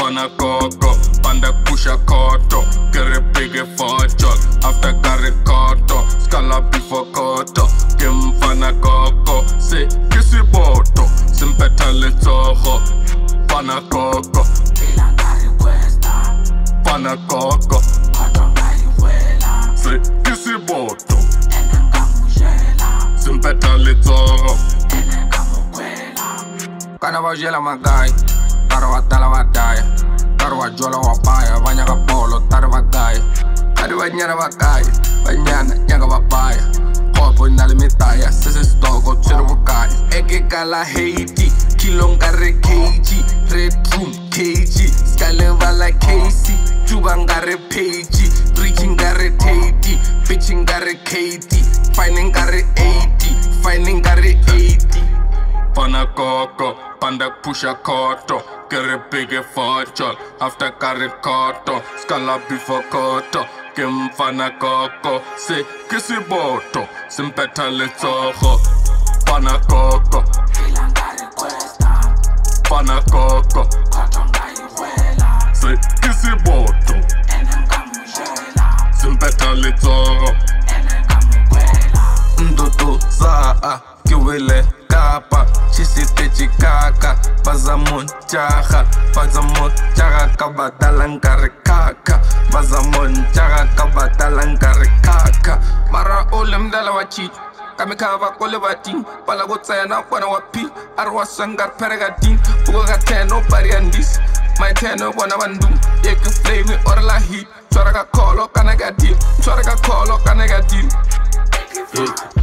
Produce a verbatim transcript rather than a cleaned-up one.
Fana Coco, Panda Pusha Koto, Kere Pige for Jog, after Gary Koto, Scala before Koto, Kim Fana Coco, say Kissy Boto, Simpeta Letsoho, Fana Coco, Fana Coco, say Kissy Boto, Simpeta Letsoho. Kana va jela magai, tarwa tala va daya, tarwa jola va paya, vanya ka polo, tarwa gaya, adi va nyana va gaya, va nyana nyanga va paya, hopo nale mitaya, sese stoko tsero va gaya, eke kala Haiti, kilongare K G, red room K G, skale va like Casey, juba ngare page, reaching ngare Tate, bitching ngare Katie, finding ngare eighty, finding ngare eighty. Fana Coco, Panda Pusha Koto, Kere Pige for Jol, after Gary Koto, Scala before Koto, Kim Fana Coco, say Kissy Boto, Simpeta Letsoho, Fana Coco, Fana Coco, say Kissy Boto, Simpeta Letsoho. Ndutu Zaa, Kiwile Kapa, Chisite Chikaka, Bazamon Chaha, Bazamon Chaha Kabatalangar Kaka, Bazamon Chaha Kabatalangar Kaka, Mara Olem Dalawachi, Kamikava Kolevati, Palagotsana, Panawapi, Arwa Sangar Peragatin, Uga Teno Pariandis, my Teno Wanavandu, Yeke Flame or La Heat, Choraka Kolo Kanagati, Choraka Kolo Kanagati.